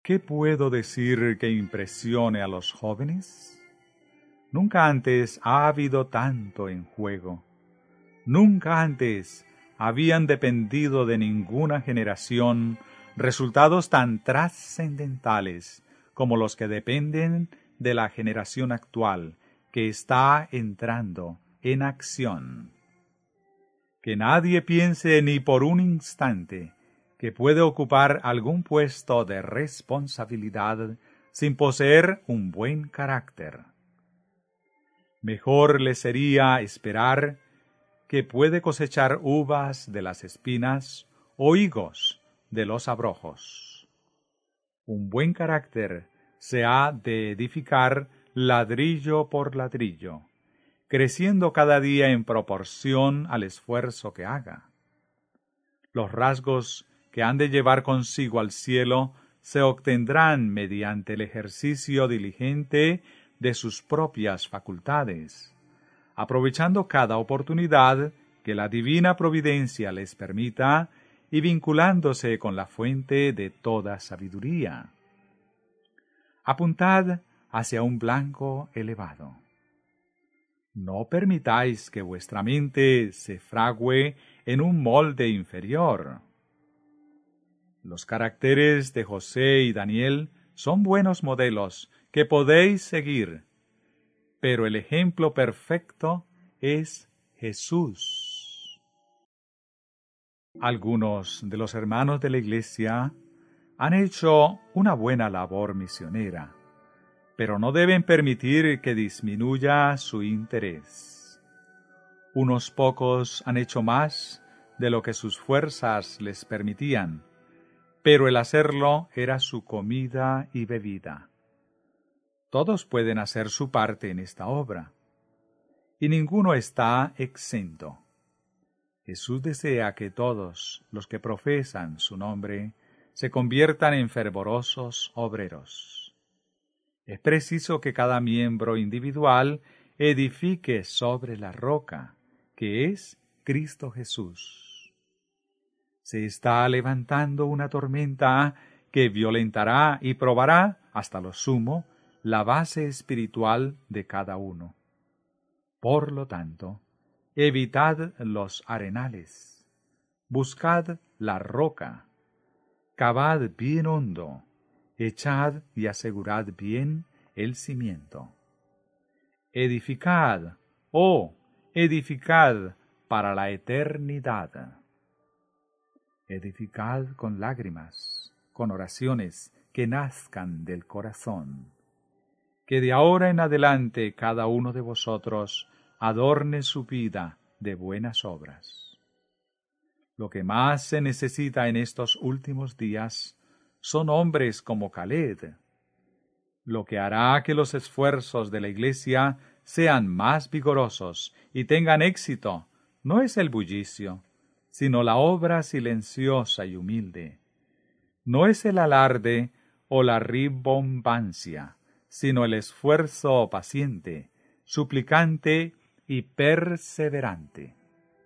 ¿Qué puedo decir que impresione a los jóvenes? Nunca antes ha habido tanto en juego. Nunca antes habían dependido de ninguna generación resultados tan trascendentales como los que dependen de la generación actual, que está entrando en acción. Que nadie piense ni por un instante que puede ocupar algún puesto de responsabilidad sin poseer un buen carácter. Mejor le sería esperar que puede cosechar uvas de las espinas o higos de los abrojos. Un buen carácter se ha de edificar ladrillo por ladrillo, creciendo cada día en proporción al esfuerzo que haga. Los rasgos que han de llevar consigo al cielo se obtendrán mediante el ejercicio diligente de sus propias facultades, aprovechando cada oportunidad que la divina providencia les permita y vinculándose con la fuente de toda sabiduría. Apuntad hacia un blanco elevado. No permitáis que vuestra mente se fragüe en un molde inferior. Los caracteres de José y Daniel son buenos modelos que podéis seguir, pero el ejemplo perfecto es Jesús. Algunos de los hermanos de la Iglesia han hecho una buena labor misionera, pero no deben permitir que disminuya su interés. Unos pocos han hecho más de lo que sus fuerzas les permitían, pero el hacerlo era su comida y bebida. Todos pueden hacer su parte en esta obra, y ninguno está exento. Jesús desea que todos los que profesan su nombre se conviertan en fervorosos obreros. Es preciso que cada miembro individual edifique sobre la roca, que es Cristo Jesús. Se está levantando una tormenta que violentará y probará hasta lo sumo la base espiritual de cada uno. Por lo tanto, evitad los arenales, buscad la roca, cavad bien hondo, echad y asegurad bien el cimiento. Edificad, edificad para la eternidad. Edificad con lágrimas, con oraciones que nazcan del corazón. Que de ahora en adelante cada uno de vosotros adorne su vida de buenas obras. Lo que más se necesita en estos últimos días son hombres como Caleb. Lo que hará que los esfuerzos de la Iglesia sean más vigorosos y tengan éxito no es el bullicio, sino la obra silenciosa y humilde. No es el alarde o la rimbombancia, sino el esfuerzo paciente, suplicante y perseverante.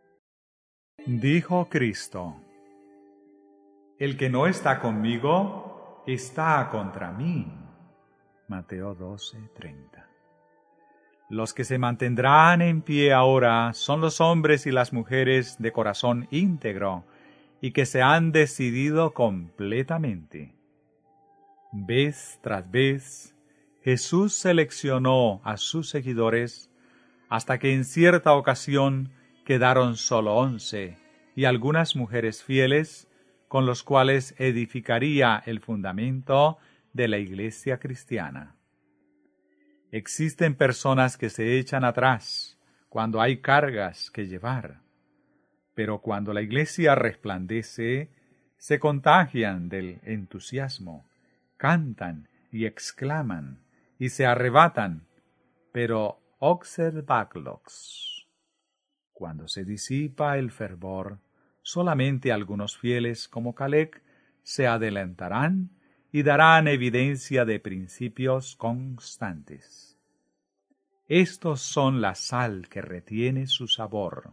Dijo Cristo: El que no está conmigo, está contra mí. Mateo 12:30. Los que se mantendrán en pie ahora son los hombres y las mujeres de corazón íntegro y que se han decidido completamente. Vez tras vez, Jesús seleccionó a sus seguidores hasta que en cierta ocasión quedaron solo 11 y algunas mujeres fieles con los cuales edificaría el fundamento de la Iglesia cristiana. Existen personas que se echan atrás cuando hay cargas que llevar, pero cuando la Iglesia resplandece, se contagian del entusiasmo, cantan y exclaman y se arrebatan, pero observadlos. Cuando se disipa el fervor, solamente algunos fieles como Caleb se adelantarán y darán evidencia de principios constantes. Estos son la sal que retiene su sabor.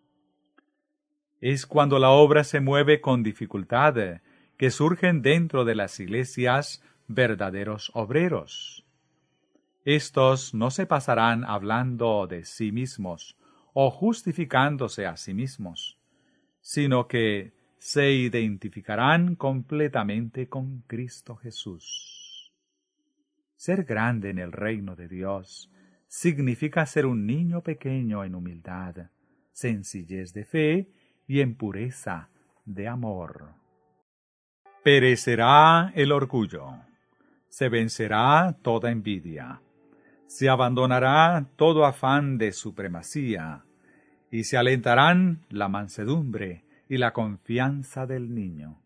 Es cuando la obra se mueve con dificultad que surgen dentro de las iglesias verdaderos obreros. Estos no se pasarán hablando de sí mismos o justificándose a sí mismos, sino que se identificarán completamente con Cristo Jesús. Ser grande en el reino de Dios significa ser un niño pequeño en humildad, sencillez de fe y en pureza de amor. Perecerá el orgullo, se vencerá toda envidia, se abandonará todo afán de supremacía, y se alentarán la mansedumbre y la confianza del niño.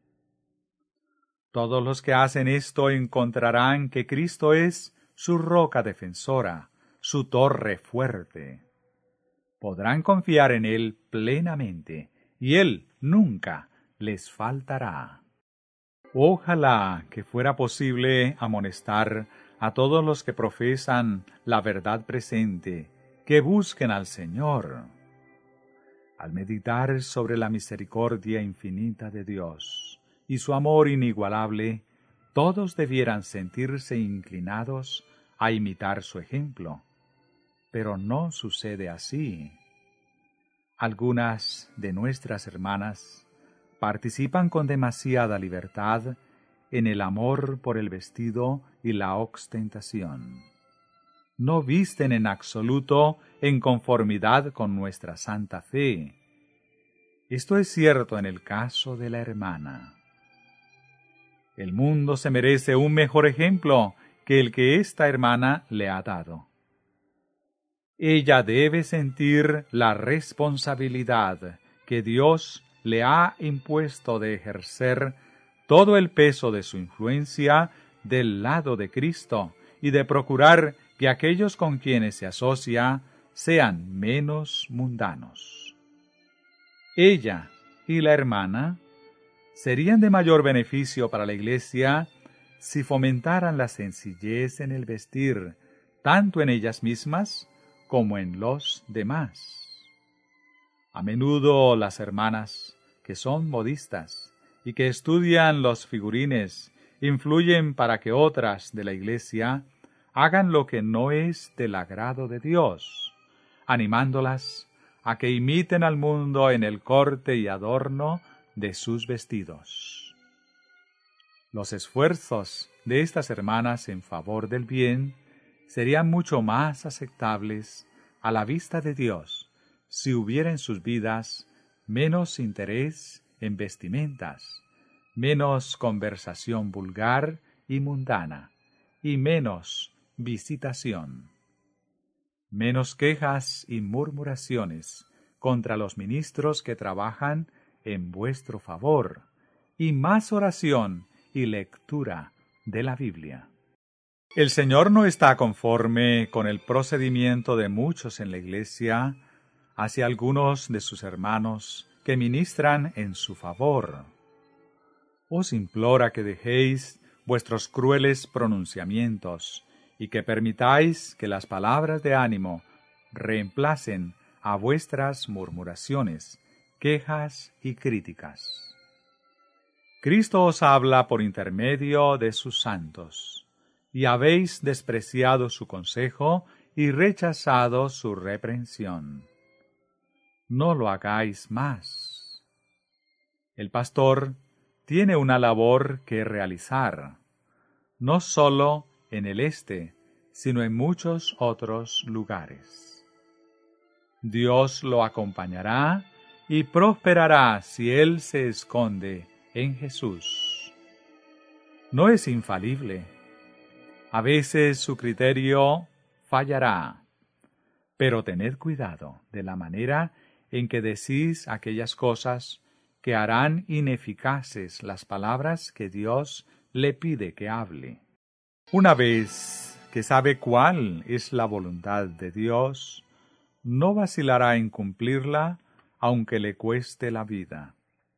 Todos los que hacen esto encontrarán que Cristo es su roca defensora, su torre fuerte. Podrán confiar en Él plenamente, y Él nunca les faltará. Ojalá que fuera posible amonestar a todos los que profesan la verdad presente, que busquen al Señor. Al meditar sobre la misericordia infinita de Dios y su amor inigualable, todos debieran sentirse inclinados a imitar su ejemplo. Pero no sucede así. Algunas de nuestras hermanas participan con demasiada libertad en el amor por el vestido y la ostentación. No visten en absoluto en conformidad con nuestra santa fe. Esto es cierto en el caso de la hermana. El mundo se merece un mejor ejemplo que el que esta hermana le ha dado. Ella debe sentir la responsabilidad que Dios le ha impuesto de ejercer todo el peso de su influencia del lado de Cristo y de procurar que aquellos con quienes se asocia sean menos mundanos. Ella y la hermana serían de mayor beneficio para la Iglesia si fomentaran la sencillez en el vestir, tanto en ellas mismas como en los demás. A menudo las hermanas, que son modistas y que estudian los figurines, influyen para que otras de la Iglesia hagan lo que no es del agrado de Dios, animándolas a que imiten al mundo en el corte y adorno de sus vestidos. Los esfuerzos de estas hermanas en favor del bien serían mucho más aceptables a la vista de Dios si hubiera en sus vidas menos interés en vestimentas, menos conversación vulgar y mundana, y menos visitación, menos quejas y murmuraciones contra los ministros que trabajan en vuestro favor, y más oración y lectura de la Biblia. El Señor no está conforme con el procedimiento de muchos en la Iglesia hacia algunos de sus hermanos que ministran en su favor. Os implora que dejéis vuestros crueles pronunciamientos y que permitáis que las palabras de ánimo reemplacen a vuestras murmuraciones, quejas y críticas. Cristo os habla por intermedio de sus santos, y habéis despreciado su consejo y rechazado su reprensión. No lo hagáis más. El pastor tiene una labor que realizar, no sólo en el este, sino en muchos otros lugares. Dios lo acompañará y prosperará si él se esconde en Jesús. No es infalible. A veces su criterio fallará, pero tened cuidado de la manera en que decís aquellas cosas que harán ineficaces las palabras que Dios le pide que hable. Una vez que sabe cuál es la voluntad de Dios, no vacilará en cumplirla, aunque le cueste la vida.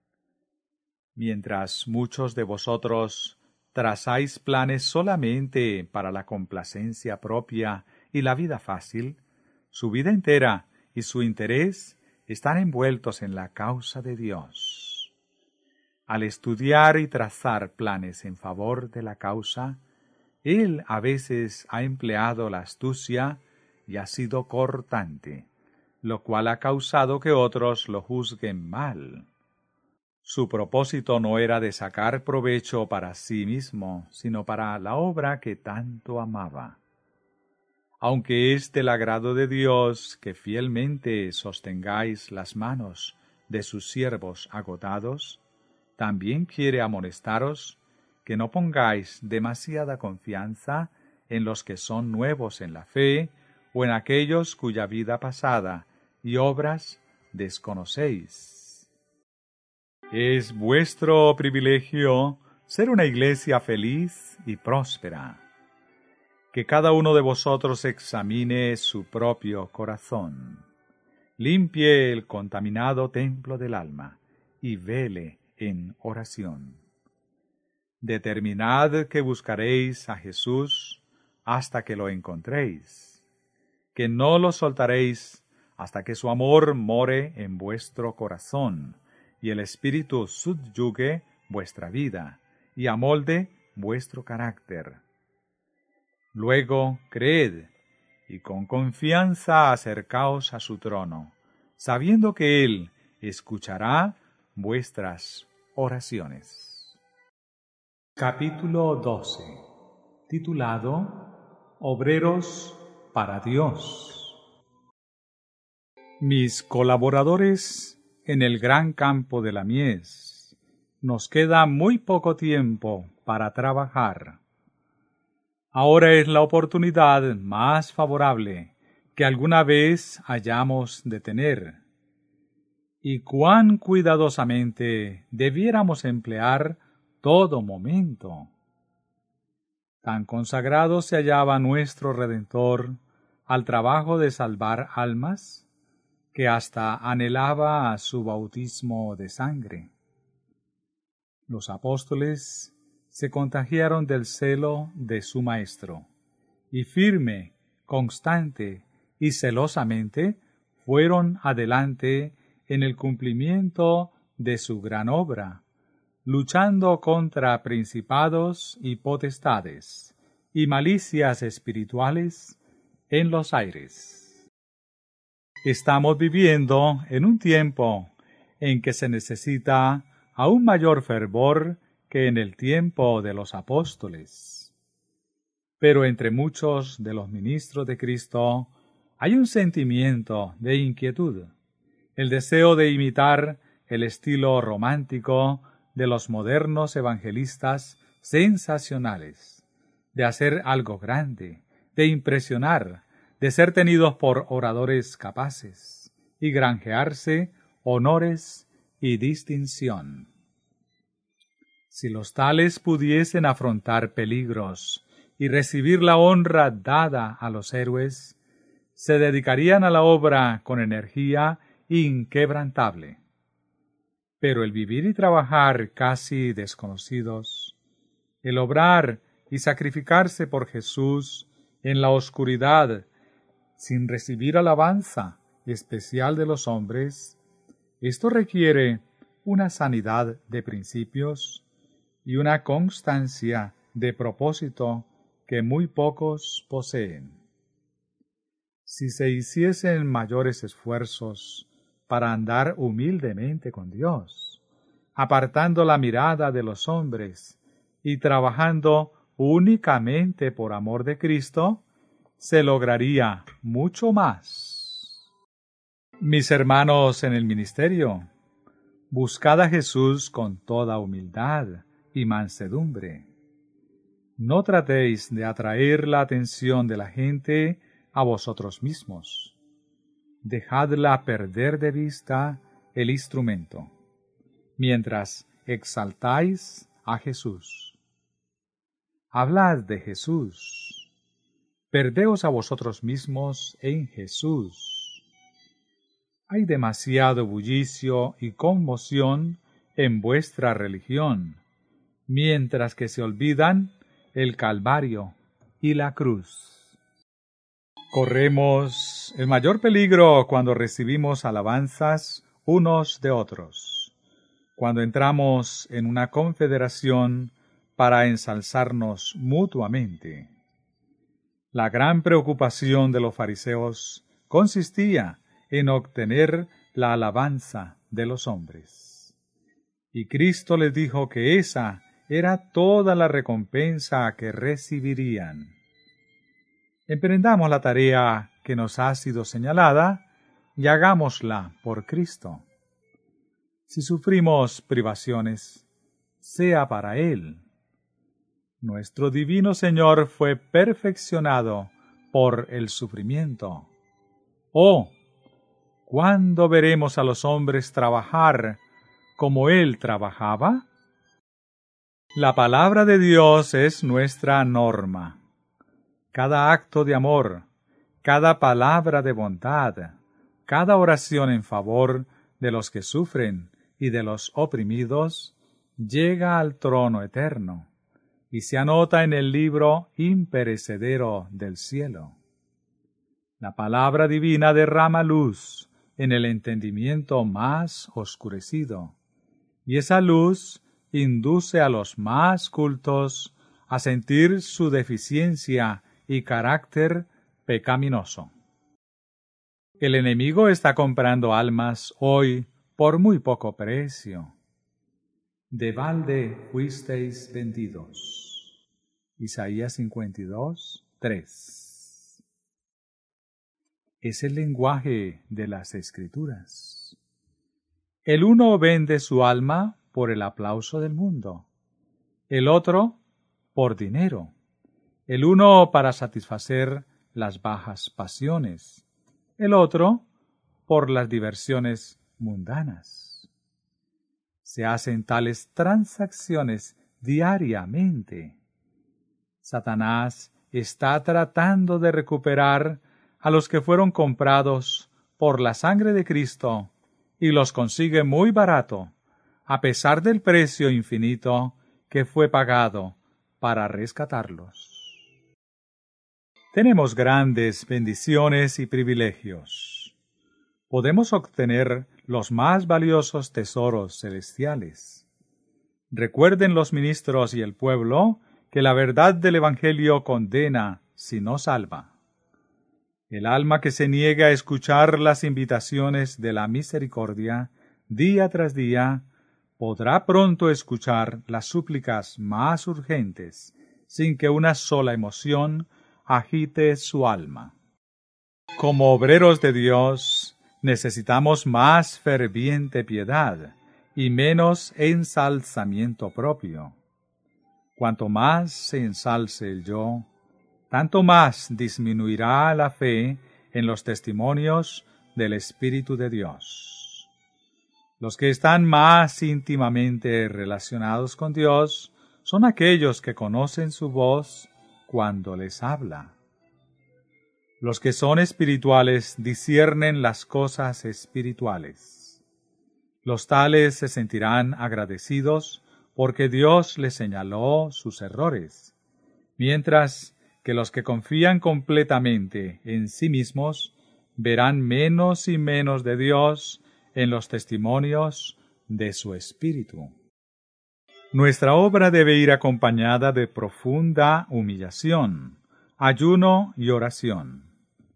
Mientras muchos de vosotros trazáis planes solamente para la complacencia propia y la vida fácil, su vida entera y su interés están envueltos en la causa de Dios. Al estudiar y trazar planes en favor de la causa, Él a veces ha empleado la astucia y ha sido cortante, lo cual ha causado que otros lo juzguen mal. Su propósito no era de sacar provecho para sí mismo, sino para la obra que tanto amaba. Aunque es del agrado de Dios que fielmente sostengáis las manos de sus siervos agotados, también quiere amonestaros que no pongáis demasiada confianza en los que son nuevos en la fe o en aquellos cuya vida pasada y obras desconocéis. Es vuestro privilegio ser una iglesia feliz y próspera. Que cada uno de vosotros examine su propio corazón, limpie el contaminado templo del alma y vele en oración. Determinad que buscaréis a Jesús hasta que lo encontréis, que no lo soltaréis hasta que su amor more en vuestro corazón y el Espíritu subyugue vuestra vida y amolde vuestro carácter. Luego creed, y con confianza acercaos a su trono, sabiendo que Él escuchará vuestras oraciones. Capítulo 12. Titulado Obreros para Dios. Mis colaboradores en el gran campo de la mies, nos queda muy poco tiempo para trabajar. Ahora es la oportunidad más favorable que alguna vez hayamos de tener. Y cuán cuidadosamente debiéramos emplear todo momento. Tan consagrado se hallaba nuestro Redentor al trabajo de salvar almas, que hasta anhelaba su bautismo de sangre. Los apóstoles se contagiaron del celo de su Maestro, y firme, constante y celosamente fueron adelante en el cumplimiento de su gran obra, luchando contra principados y potestades y malicias espirituales en los aires. Estamos viviendo en un tiempo en que se necesita aún mayor fervor que en el tiempo de los apóstoles. Pero entre muchos de los ministros de Cristo hay un sentimiento de inquietud, el deseo de imitar el estilo romántico de los modernos evangelistas sensacionales, de hacer algo grande, de impresionar, de ser tenidos por oradores capaces y granjearse honores y distinción. Si los tales pudiesen afrontar peligros y recibir la honra dada a los héroes, se dedicarían a la obra con energía inquebrantable. Pero el vivir y trabajar casi desconocidos, el obrar y sacrificarse por Jesús en la oscuridad, sin recibir alabanza especial de los hombres, esto requiere una sanidad de principios y una constancia de propósito que muy pocos poseen. Si se hiciesen mayores esfuerzos para andar humildemente con Dios, apartando la mirada de los hombres y trabajando únicamente por amor de Cristo, se lograría mucho más. Mis hermanos en el ministerio, buscad a Jesús con toda humildad y mansedumbre. No tratéis de atraer la atención de la gente a vosotros mismos. Dejadla perder de vista el instrumento, mientras exaltáis a Jesús. Hablad de Jesús. Perdeos a vosotros mismos en Jesús. Hay demasiado bullicio y conmoción en vuestra religión, mientras que se olvidan el Calvario y la cruz. Corremos el mayor peligro cuando recibimos alabanzas unos de otros, cuando entramos en una confederación para ensalzarnos mutuamente. La gran preocupación de los fariseos consistía en obtener la alabanza de los hombres. Y Cristo les dijo que esa era toda la recompensa que recibirían. Emprendamos la tarea que nos ha sido señalada y hagámosla por Cristo. Si sufrimos privaciones, sea para Él. Nuestro divino Señor fue perfeccionado por el sufrimiento. Oh, ¿cuándo veremos a los hombres trabajar como Él trabajaba? La palabra de Dios es nuestra norma. Cada acto de amor, cada palabra de bondad, cada oración en favor de los que sufren y de los oprimidos, llega al trono eterno y se anota en el libro imperecedero del cielo. La palabra divina derrama luz en el entendimiento más oscurecido, y esa luz induce a los más cultos a sentir su deficiencia y carácter pecaminoso. El enemigo está comprando almas hoy por muy poco precio. De balde fuisteis vendidos. Isaías 52, 3. Es el lenguaje de las Escrituras. El uno vende su alma por el aplauso del mundo, el otro por dinero, el uno para satisfacer las bajas pasiones, el otro por las diversiones mundanas. Se hacen tales transacciones diariamente. Satanás está tratando de recuperar a los que fueron comprados por la sangre de Cristo y los consigue muy barato, a pesar del precio infinito que fue pagado para rescatarlos. Tenemos grandes bendiciones y privilegios. Podemos obtener los más valiosos tesoros celestiales. Recuerden los ministros y el pueblo que la verdad del Evangelio condena si no salva. El alma que se niega a escuchar las invitaciones de la misericordia día tras día podrá pronto escuchar las súplicas más urgentes sin que una sola emoción agite su alma. Como obreros de Dios, necesitamos más ferviente piedad y menos ensalzamiento propio. Cuanto más se ensalce el yo, tanto más disminuirá la fe en los testimonios del Espíritu de Dios. Los que están más íntimamente relacionados con Dios son aquellos que conocen su voz cuando les habla. Los que son espirituales disciernen las cosas espirituales. Los tales se sentirán agradecidos porque Dios les señaló sus errores, mientras que los que confían completamente en sí mismos verán menos y menos de Dios en los testimonios de su Espíritu. Nuestra obra debe ir acompañada de profunda humillación, ayuno y oración.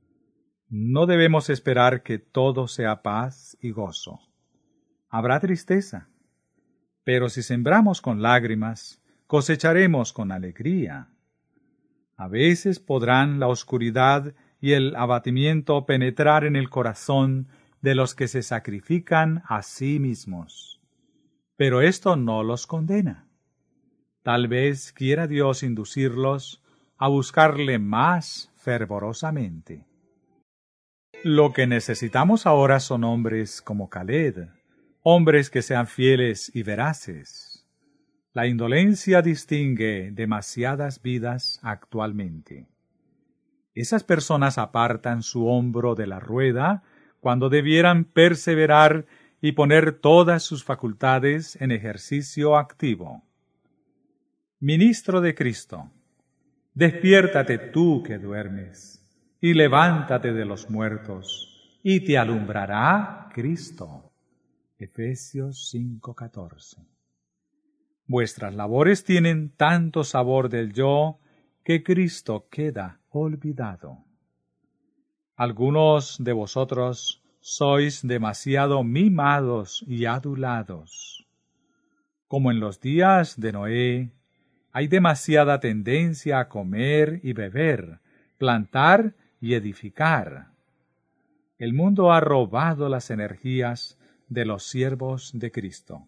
No debemos esperar que todo sea paz y gozo. Habrá tristeza, pero si sembramos con lágrimas, cosecharemos con alegría. A veces podrán la oscuridad y el abatimiento penetrar en el corazón de los que se sacrifican a sí mismos, pero esto no los condena. Tal vez quiera Dios inducirlos a buscarle más fervorosamente. Lo que necesitamos ahora son hombres como Caleb, hombres que sean fieles y veraces. La indolencia distingue demasiadas vidas actualmente. Esas personas apartan su hombro de la rueda cuando debieran perseverar y poner todas sus facultades en ejercicio activo. Ministro de Cristo, despiértate tú que duermes, y levántate de los muertos, y te alumbrará Cristo. Efesios 5:14. Vuestras labores tienen tanto sabor del yo que Cristo queda olvidado. Algunos de vosotros sois demasiado mimados y adulados. Como en los días de Noé, hay demasiada tendencia a comer y beber, plantar y edificar. El mundo ha robado las energías de los siervos de Cristo.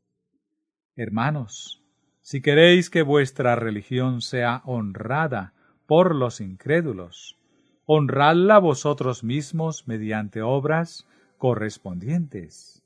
Hermanos, si queréis que vuestra religión sea honrada por los incrédulos, honradla vosotros mismos mediante obras correspondientes.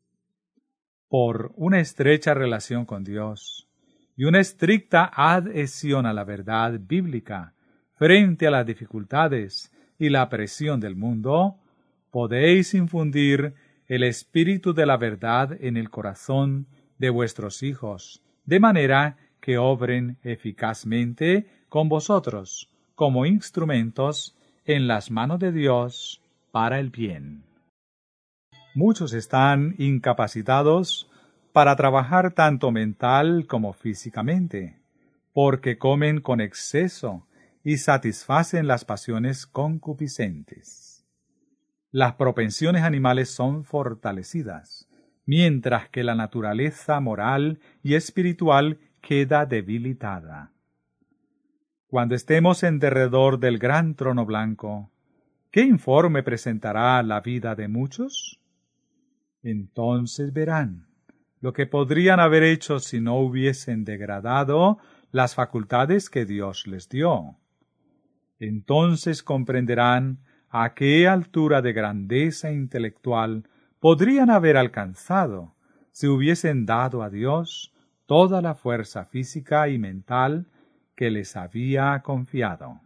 Por una estrecha relación con Dios y una estricta adhesión a la verdad bíblica frente a las dificultades y la presión del mundo, podéis infundir el espíritu de la verdad en el corazón de vuestros hijos, de manera que obren eficazmente con vosotros como instrumentos en las manos de Dios para el bien. Muchos están incapacitados para trabajar tanto mental como físicamente, porque comen con exceso y satisfacen las pasiones concupiscentes. Las propensiones animales son fortalecidas, mientras que la naturaleza moral y espiritual queda debilitada. Cuando estemos en derredor del gran trono blanco, ¿qué informe presentará la vida de muchos? Entonces verán lo que podrían haber hecho si no hubiesen degradado las facultades que Dios les dio. Entonces comprenderán a qué altura de grandeza intelectual podrían haber alcanzado si hubiesen dado a Dios toda la fuerza física y mental que les había confiado.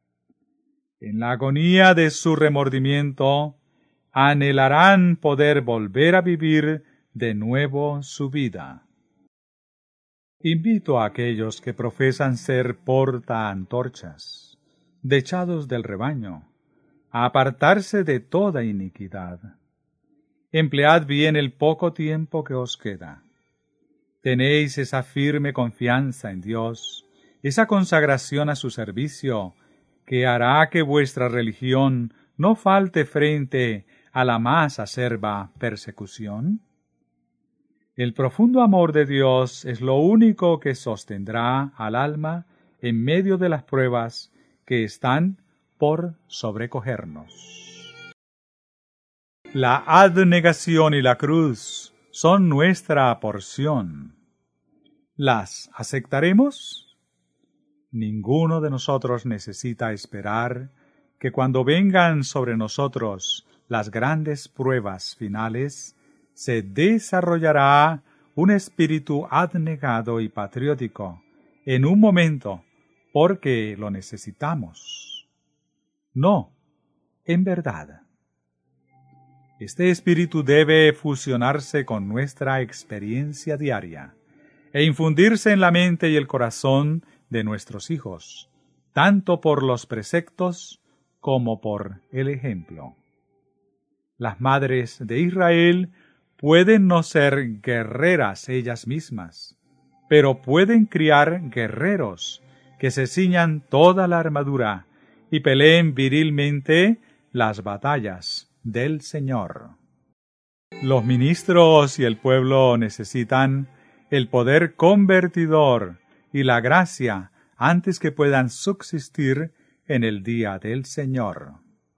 En la agonía de su remordimiento, anhelarán poder volver a vivir de nuevo su vida. Invito a aquellos que profesan ser portaantorchas, dechados del rebaño, a apartarse de toda iniquidad. Emplead bien el poco tiempo que os queda. Tenéis esa firme confianza en Dios, esa consagración a su servicio, que hará que vuestra religión no falte frente a la más acerba persecución. El profundo amor de Dios es lo único que sostendrá al alma en medio de las pruebas que están por sobrecogernos. La abnegación y la cruz son nuestra porción. ¿Las aceptaremos? Ninguno de nosotros necesita esperar que cuando vengan sobre nosotros las grandes pruebas finales, se desarrollará un espíritu abnegado y patriótico en un momento porque lo necesitamos. No, en verdad. Este espíritu debe fusionarse con nuestra experiencia diaria e infundirse en la mente y el corazón de nuestros hijos, tanto por los preceptos como por el ejemplo. Las madres de Israel pueden no ser guerreras ellas mismas, pero pueden criar guerreros que se ciñan toda la armadura y peleen virilmente las batallas del Señor. Los ministros y el pueblo necesitan el poder convertidor y la gracia antes que puedan subsistir en el día del Señor.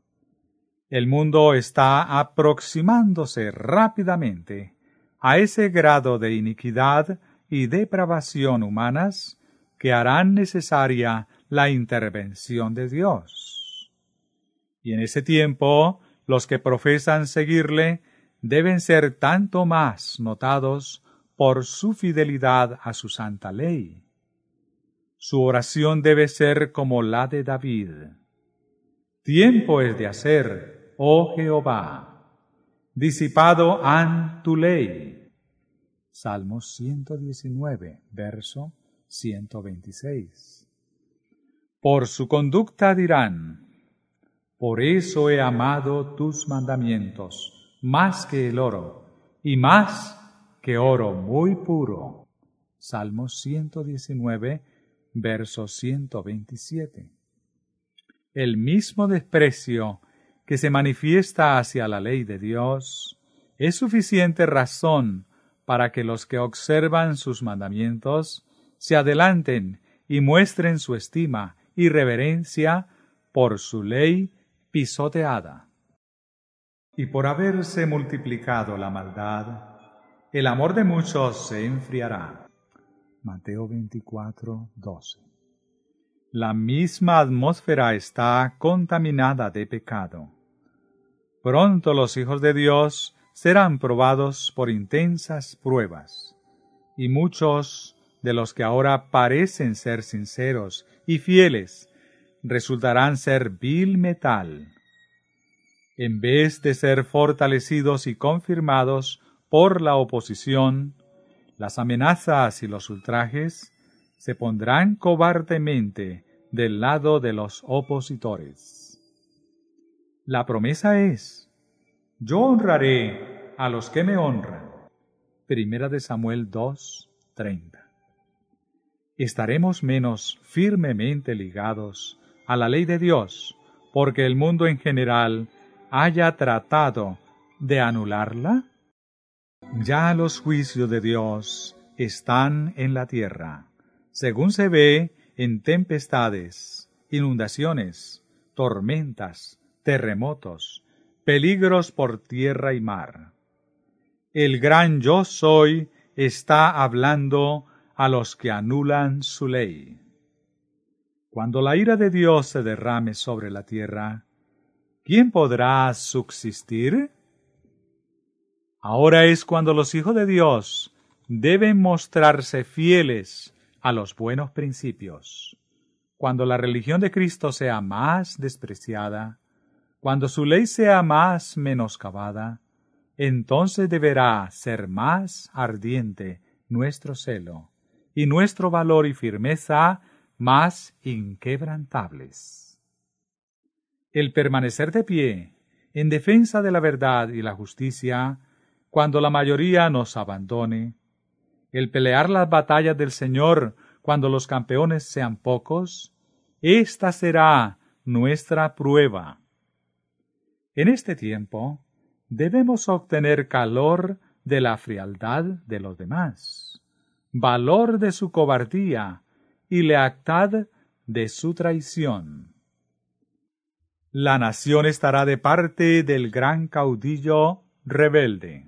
El mundo está aproximándose rápidamente a ese grado de iniquidad y depravación humanas que harán necesaria la intervención de Dios. Y en ese tiempo, los que profesan seguirle deben ser tanto más notados por su fidelidad a su santa ley. Su oración debe ser como la de David. Tiempo es de hacer, oh Jehová, disipado han tu ley. Salmos 119, verso 126. Por su conducta dirán, por eso he amado tus mandamientos, más que el oro, y más que oro muy puro. Salmo 119, verso 127. El mismo desprecio que se manifiesta hacia la ley de Dios es suficiente razón para que los que observan sus mandamientos se adelanten y muestren su estima y reverencia por su ley pisoteada. Y por haberse multiplicado la maldad, el amor de muchos se enfriará. Mateo 24, 12. La misma atmósfera está contaminada de pecado. Pronto los hijos de Dios serán probados por intensas pruebas, y muchos de los que ahora parecen ser sinceros y fieles resultarán ser vil metal. En vez de ser fortalecidos y confirmados por la oposición, las amenazas y los ultrajes se pondrán cobardemente del lado de los opositores. La promesa es: yo honraré a los que me honran. Primera de Samuel 2:30. Estaremos menos firmemente ligados a la ley de Dios porque el mundo en general haya tratado de anularla. Ya los juicios de Dios están en la tierra, según se ve en tempestades, inundaciones, tormentas, terremotos, peligros por tierra y mar. El gran Yo Soy está hablando a los que anulan su ley. Cuando la ira de Dios se derrame sobre la tierra, ¿quién podrá subsistir? Ahora es cuando los hijos de Dios deben mostrarse fieles a los buenos principios. Cuando la religión de Cristo sea más despreciada, cuando su ley sea más menoscabada, entonces deberá ser más ardiente nuestro celo, y nuestro valor y firmeza más inquebrantables. El permanecer de pie en defensa de la verdad y la justicia, cuando la mayoría nos abandone, el pelear las batallas del Señor cuando los campeones sean pocos, esta será nuestra prueba. En este tiempo, debemos obtener calor de la frialdad de los demás, valor de su cobardía y lealtad de su traición. La nación estará de parte del gran caudillo rebelde.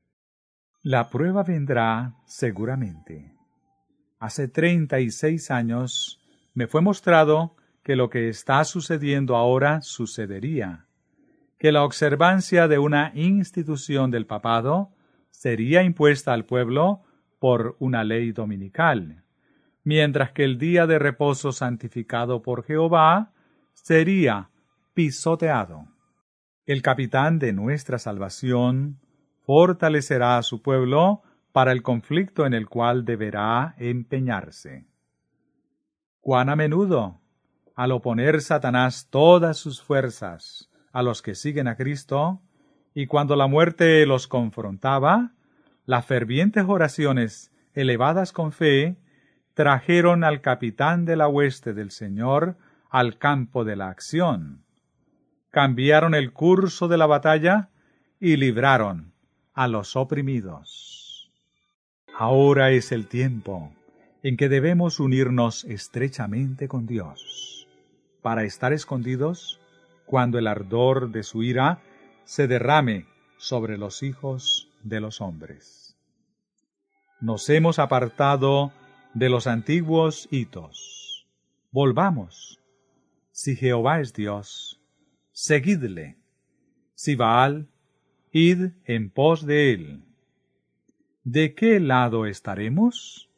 La prueba vendrá seguramente. Hace 36 años me fue mostrado que lo que está sucediendo ahora sucedería, que la observancia de una institución del papado sería impuesta al pueblo por una ley dominical, mientras que el día de reposo santificado por Jehová sería pisoteado. El capitán de nuestra salvación fortalecerá a su pueblo para el conflicto en el cual deberá empeñarse. Cuán a menudo, al oponer Satanás todas sus fuerzas a los que siguen a Cristo, y cuando la muerte los confrontaba, las fervientes oraciones elevadas con fe trajeron al capitán de la hueste del Señor al campo de la acción, cambiaron el curso de la batalla y libraron a los oprimidos. Ahora es el tiempo en que debemos unirnos estrechamente con Dios, para estar escondidos cuando el ardor de su ira se derrame sobre los hijos de los hombres. Nos hemos apartado de los antiguos hitos. Volvamos. Si Jehová es Dios, seguidle. Si Baal, id en pos de él. ¿De qué lado estaremos?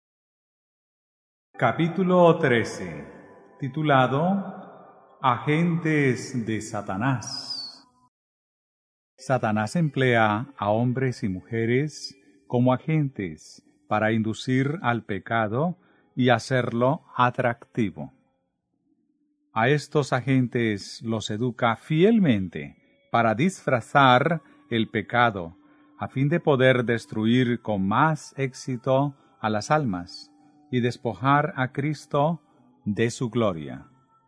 Capítulo 13, titulado Agentes de Satanás. Satanás emplea a hombres y mujeres como agentes para inducir al pecado y hacerlo atractivo. A estos agentes los educa fielmente para disfrazar el pecado, a fin de poder destruir con más éxito a las almas y despojar a Cristo de su gloria.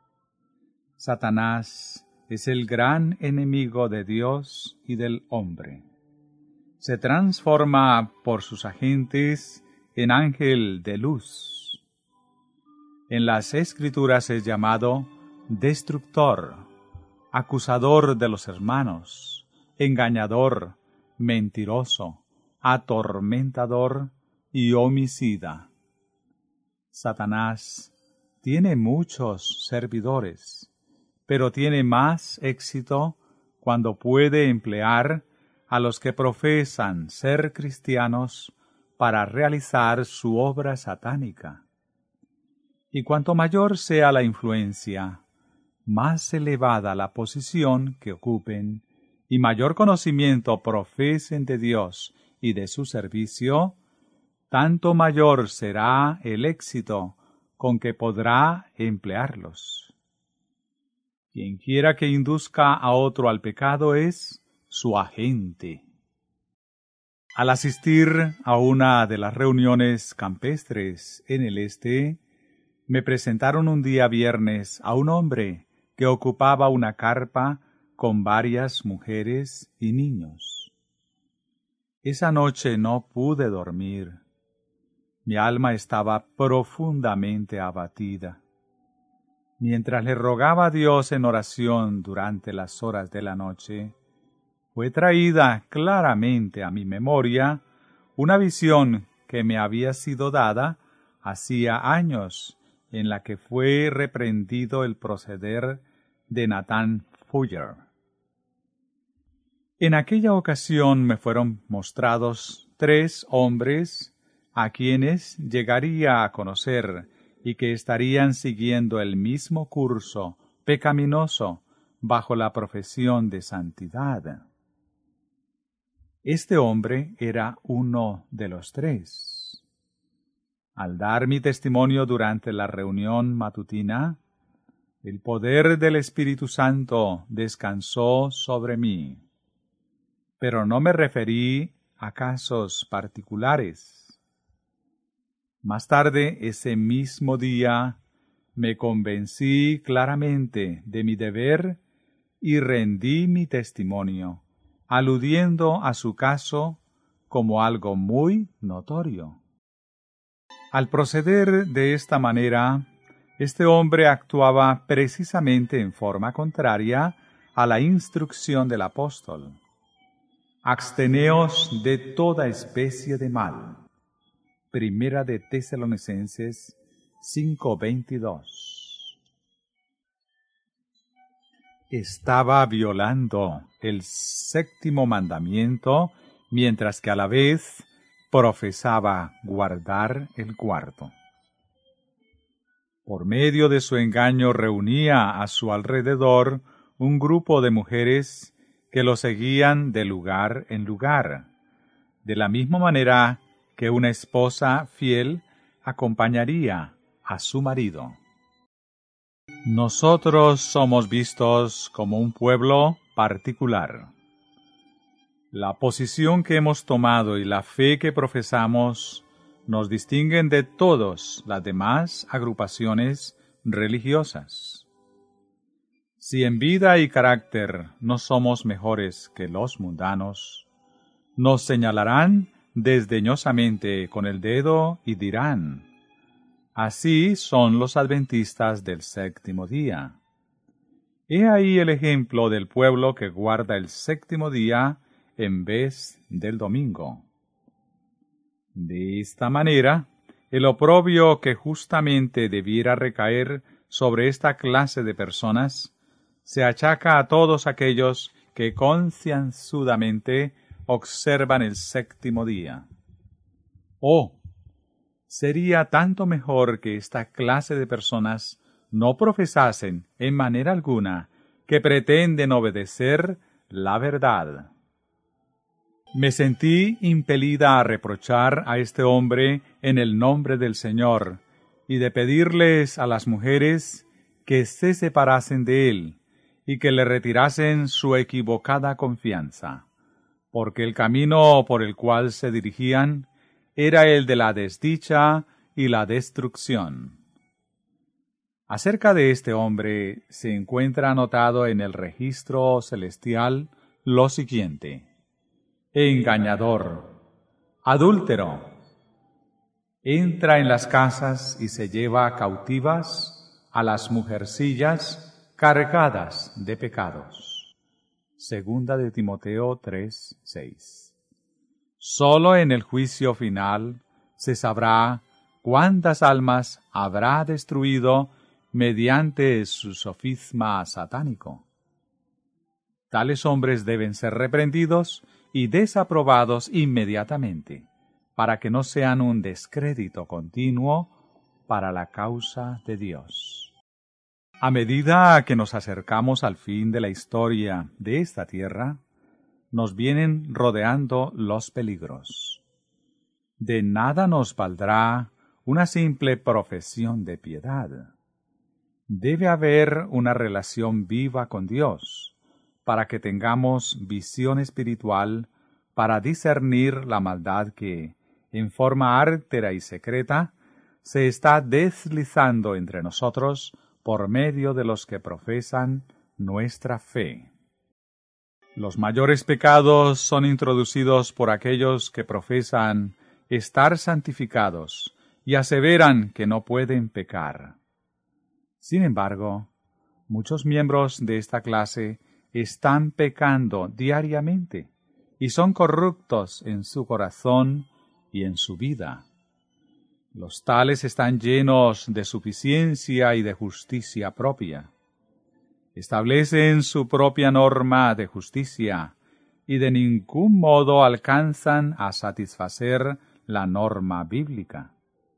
Satanás es el gran enemigo de Dios y del hombre. Se transforma por sus agentes en ángel de luz. En las Escrituras es llamado destructor, acusador de los hermanos, engañador, mentiroso, atormentador y homicida. Satanás tiene muchos servidores, pero tiene más éxito cuando puede emplear a los que profesan ser cristianos para realizar su obra satánica. Y cuanto mayor sea la influencia, más elevada la posición que ocupen y mayor conocimiento profesen de Dios y de su servicio, tanto mayor será el éxito con que podrá emplearlos. Quien quiera que induzca a otro al pecado es su agente. Al asistir a una de las reuniones campestres en el este, me presentaron un día viernes a un hombre que ocupaba una carpa con varias mujeres y niños. Esa noche no pude dormir. Mi alma estaba profundamente abatida. Mientras le rogaba a Dios en oración durante las horas de la noche, fue traída claramente a mi memoria una visión que me había sido dada hacía años, en la que fue reprendido el proceder de Nathan Fuller. En aquella ocasión me fueron mostrados 3 hombres a quienes llegaría a conocer y que estarían siguiendo el mismo curso pecaminoso bajo la profesión de santidad. Este hombre era uno de los 3. Al dar mi testimonio durante la reunión matutina, el poder del Espíritu Santo descansó sobre mí. Pero no me referí a casos particulares. Más tarde, ese mismo día, me convencí claramente de mi deber y rendí mi testimonio, aludiendo a su caso como algo muy notorio. Al proceder de esta manera, este hombre actuaba precisamente en forma contraria a la instrucción del apóstol. Absteneos de toda especie de mal. Primera de Tesalonicenses 5:22. Estaba violando el 7º mandamiento, mientras que a la vez profesaba guardar el 4º. Por medio de su engaño reunía a su alrededor un grupo de mujeres que lo seguían de lugar en lugar, de la misma manera que una esposa fiel acompañaría a su marido. Nosotros somos vistos como un pueblo particular. La posición que hemos tomado y la fe que profesamos nos distinguen de todas las demás agrupaciones religiosas. Si en vida y carácter no somos mejores que los mundanos, nos señalarán desdeñosamente con el dedo y dirán: así son los adventistas del 7º día. He ahí el ejemplo del pueblo que guarda el 7º día en vez del domingo. De esta manera, el oprobio que justamente debiera recaer sobre esta clase de personas se achaca a todos aquellos que concienzudamente observan el 7º día. ¡Oh! Sería tanto mejor que esta clase de personas no profesasen en manera alguna que pretenden obedecer la verdad. Me sentí impelida a reprochar a este hombre en el nombre del Señor y de pedirles a las mujeres que se separasen de él y que le retirasen su equivocada confianza, porque el camino por el cual se dirigían era el de la desdicha y la destrucción. Acerca de este hombre se encuentra anotado en el registro celestial lo siguiente: engañador, adúltero, entra en las casas y se lleva cautivas a las mujercillas cargadas de pecados. Segunda de Timoteo 3:6. Solo en el juicio final se sabrá cuántas almas habrá destruido mediante su sofisma satánico. Tales hombres deben ser reprendidos y desaprobados inmediatamente, para que no sean un descrédito continuo para la causa de Dios. A medida que nos acercamos al fin de la historia de esta tierra, nos vienen rodeando los peligros. De nada nos valdrá una simple profesión de piedad. Debe haber una relación viva con Dios, para que tengamos visión espiritual para discernir la maldad que, en forma ártera y secreta, se está deslizando entre nosotros por medio de los que profesan nuestra fe. Los mayores pecados son introducidos por aquellos que profesan estar santificados y aseveran que no pueden pecar. Sin embargo, muchos miembros de esta clase están pecando diariamente y son corruptos en su corazón y en su vida. Los tales están llenos de suficiencia y de justicia propia. Establecen su propia norma de justicia y de ningún modo alcanzan a satisfacer la norma bíblica.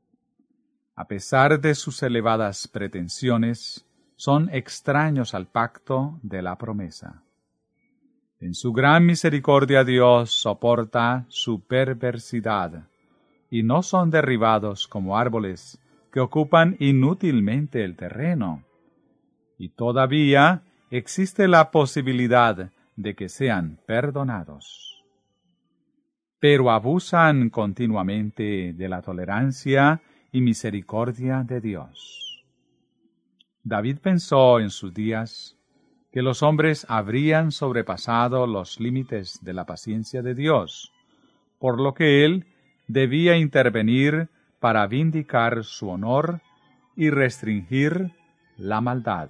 A pesar de sus elevadas pretensiones, son extraños al pacto de la promesa. En su gran misericordia Dios soporta su perversidad, y no son derribados como árboles que ocupan inútilmente el terreno. Y todavía existe la posibilidad de que sean perdonados. Pero abusan continuamente de la tolerancia y misericordia de Dios. David pensó en sus días que los hombres habrían sobrepasado los límites de la paciencia de Dios, por lo que él debía intervenir para vindicar su honor y restringir la maldad.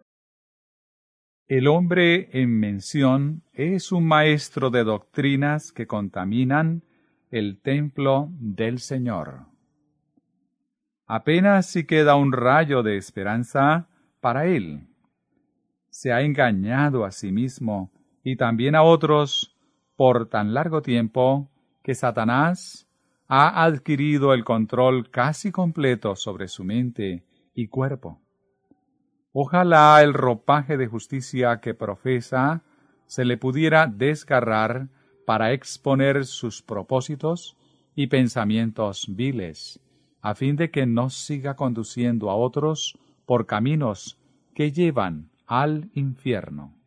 El hombre en mención es un maestro de doctrinas que contaminan el templo del Señor. Apenas si queda un rayo de esperanza para él. Se ha engañado a sí mismo y también a otros por tan largo tiempo que Satanás ha adquirido el control casi completo sobre su mente y cuerpo. Ojalá el ropaje de justicia que profesa se le pudiera desgarrar para exponer sus propósitos y pensamientos viles, a fin de que no siga conduciendo a otros por caminos que llevan al infierno.